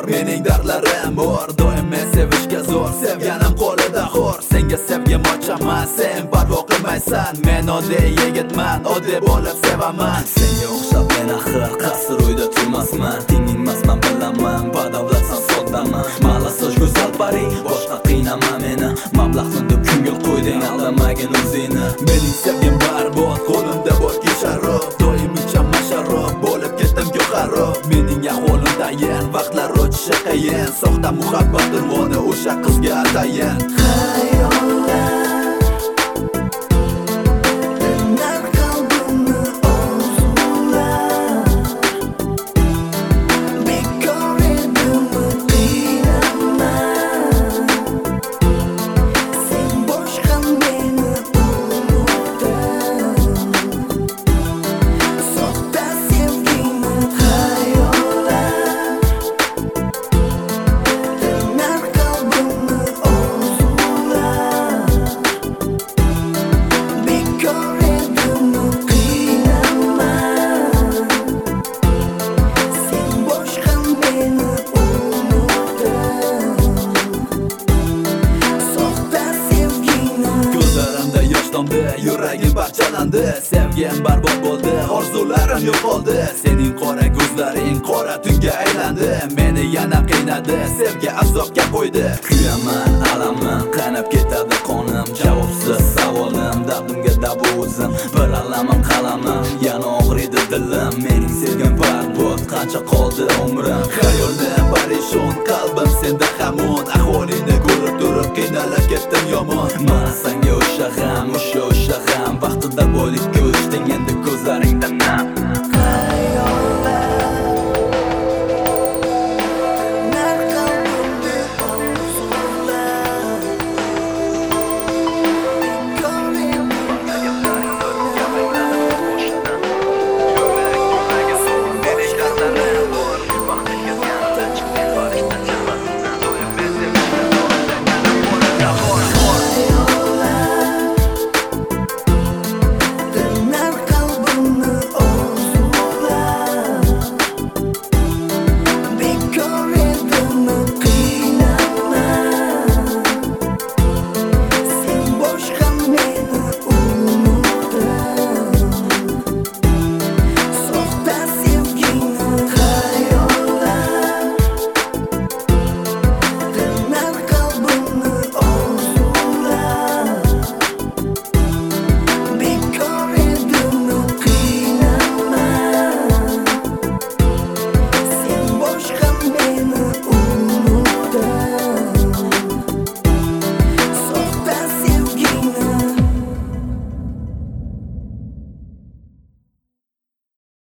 mening dardlarim bor. Doim men sevishga zo'r, sevganim qo'lida xo'r. Senga sevgim ochaman, sen parvo qilmaysan. Men oddiy yigitman, oddiy bo'lib sevaman. Senga o'xshab men axir qasr uyda turmasman. Tingingmasman bilaman, badavlatsan soddaman. Malasoch go'zal pari, boshqa qiynama meni. Mablag'ni deb ko'ngil qo'yding, aldamagin o'zingni. Mening sevgim barbod, qo'limda borki sharob. Doim ichaman sharob, bo'lib ketdim xarob. Mening ahvolim tayin, vaqtlar o'tishi qiyin. Soxta muhabbat urg'oni o'sha qizga atayin. Yuragim parchalandi, sevgim barbod bo'ldi, orzularim yo'qoldi. Sening qora ko'zlaring qora tunga aylandi. Meni yana qiynadi, sevgi azobga qo'ydi. Kuyaman, alaman, qaynab ketadi qonim. Javobsiz savolim, dardimga davo o'zim. Bir alamim qalamim, yana og'riydi dilim. Mening sevgim barbod, qancha qoldi umrim. Xayolda parishon,